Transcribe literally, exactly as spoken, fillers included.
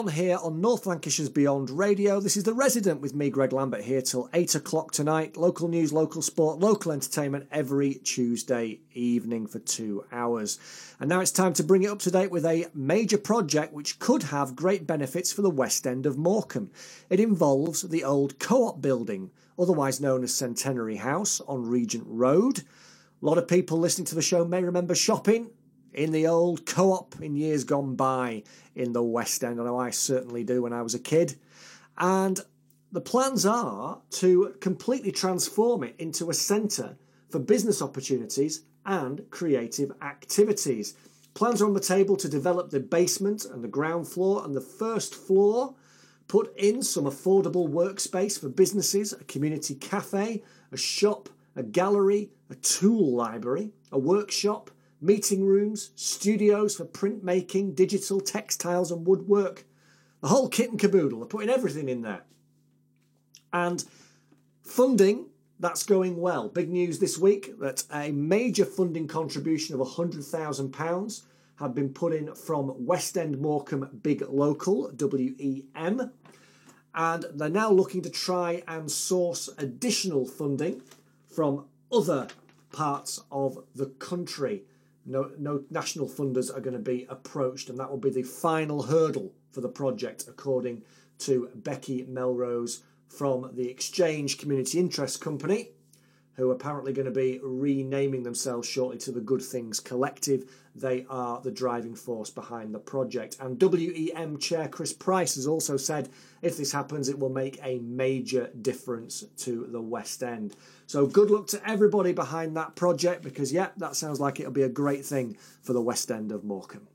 Here on North Lancashire's Beyond Radio. This is The Resident with me, Greg Lambert, here till eight o'clock tonight. Local news, local sport, local entertainment every Tuesday evening for two hours. And now it's time to bring it up to date with a major project which could have great benefits for the West End of Morecambe. It involves the old Co-op building, otherwise known as Centenary House on Regent Road. A lot of people listening to the show may remember shopping in the old Co-op in years gone by in the West End. I know I certainly do when I was a kid. And the plans are to completely transform it into a centre for business opportunities and creative activities. Plans are on the table to develop the basement and the ground floor and the first floor, put in some affordable workspace for businesses, a community cafe, a shop, a gallery, a tool library, a workshop, meeting rooms, studios for printmaking, digital, textiles and woodwork. The whole kit and caboodle. They're putting everything in there. And funding, that's going well. Big news this week that a major funding contribution of one hundred thousand pounds had been put in from West End Morecambe Big Local, W E M. And they're now looking to try and source additional funding from other parts of the country. No, no national funders are going to be approached, and that will be the final hurdle for the project, according to Becky Melrose from the Exchange Community Interest Company, who are apparently going to be renaming themselves shortly to the Good Things Collective. They are the driving force behind the project. And W E M Chair Chris Price has also said if this happens, it will make a major difference to the West End. So good luck to everybody behind that project because, yeah, that sounds like it'll be a great thing for the West End of Morecambe.